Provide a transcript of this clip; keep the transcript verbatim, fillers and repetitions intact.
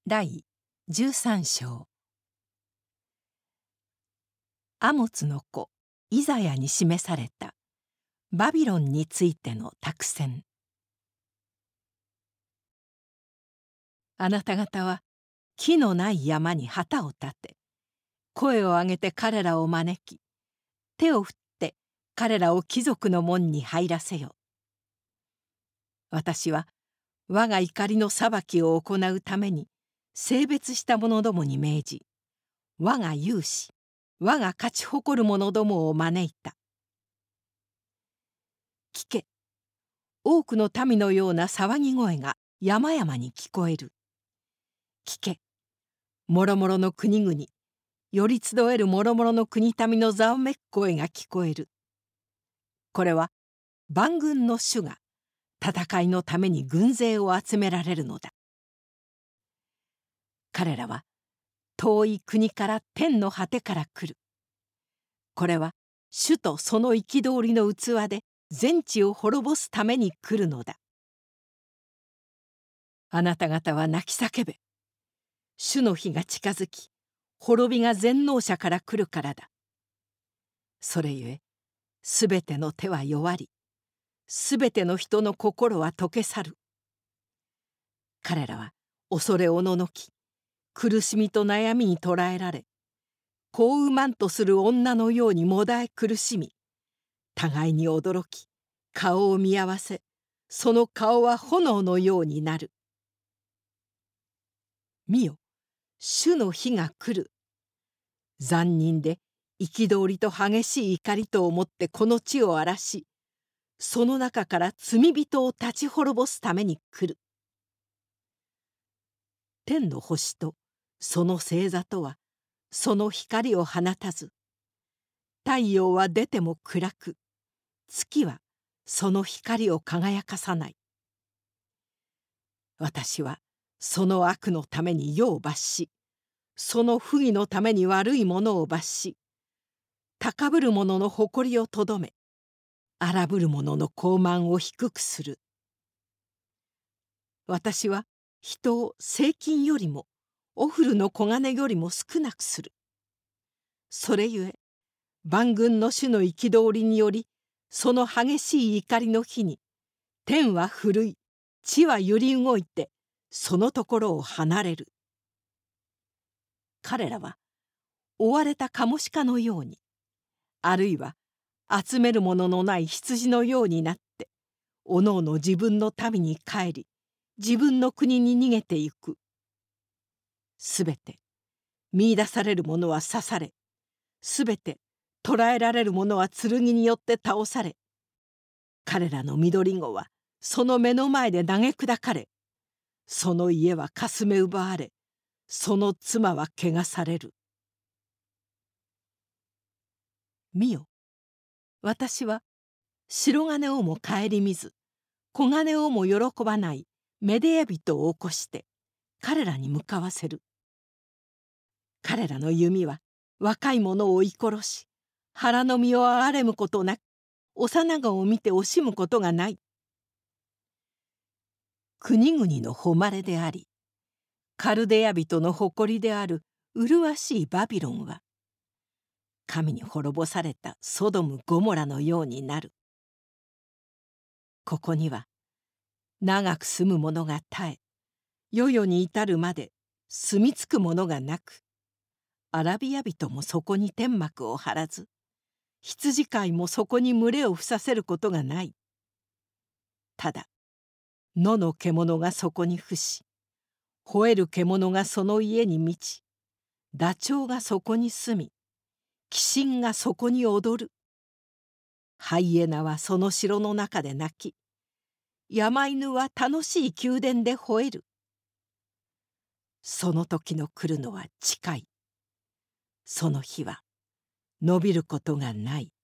第じゅうさん章。アモツの子イザヤに示されたバビロンについての託宣。あなた方は木のない山に旗を立て、声を上げて彼らを招き、手を振って彼らを貴族の門に入らせよ。私は我が怒りの裁きを行うために性別した者どもに命じ、我が勇士我が勝ち誇る者どもを招いた。聞け、多くの民のような騒ぎ声が山々に聞こえる。聞け、もろもろの国々、より集えるもろもろの国民のざわめく声が聞こえる。これは万軍の主が戦いのために軍勢を集められるのだ。彼らは遠い国から天の果てから来る。これは主とその憤りの器で全地を滅ぼすために来るのだ。あなた方は泣き叫べ。主の日が近づき、滅びが全能者から来るからだ。それゆえ、すべての手は弱り、すべての人の心は溶け去る。彼らは恐れおののき、苦しみと悩みに捕らえられ、子を産まんとする女のようにもだえ苦しみ、互いに驚き、顔を見合わせ、その顔は炎のようになる。見よ、主の日が来る。残忍で憤りと激しい怒りとをもってこの地を荒らし、その中から罪人を立ち滅ぼすために来る。天の星とその星座とはその光を放たず、太陽は出ても暗く、月はその光を輝かさない。私はその悪のために世を罰し、その不義のために悪いものを罰し、高ぶる者の誇りをとどめ、荒ぶる者の傲慢を低くする。私は人を税金よりもオフルの黄金よりも少なくする。それゆえ万軍の主の憤りにより、その激しい怒りの日に天は震い、地は揺り動いてそのところを離れる。彼らは追われたカモシカのように、あるいは集めるもののない羊のようになって、おのおの自分の民に帰り、自分の国に逃げてゆく。すべて見出される者は刺され、すべて捕らえられる者は剣によって倒され、彼らの緑子はその目の前で投げ砕かれ、その家はかすめ奪われ、その妻は汚される。見よ、私は白金をも顧みず、黄金をも喜ばないメデヤ人を起こして彼らに向かわせる。彼らの弓は若い者を追い殺し、腹の身を憐れむことなく、幼子を見て惜しむことがない。国々の誉れであり、カルデヤ人の誇りである麗しいバビロンは、神に滅ぼされたソドム・ゴモラのようになる。ここには長く住む者が絶え、世々に至るまで住み着く者がなく、アラビア人もそこに天幕を張らず、羊飼いもそこに群れを伏させることがない。ただ野の獣がそこに伏し、吠える獣がその家に満ち、ダチョウがそこに住み、鬼神がそこに踊る。ハイエナはその城の中で鳴き、山犬は楽しい宮殿で吠える。その時の来るのは近い。その日は伸びることがない。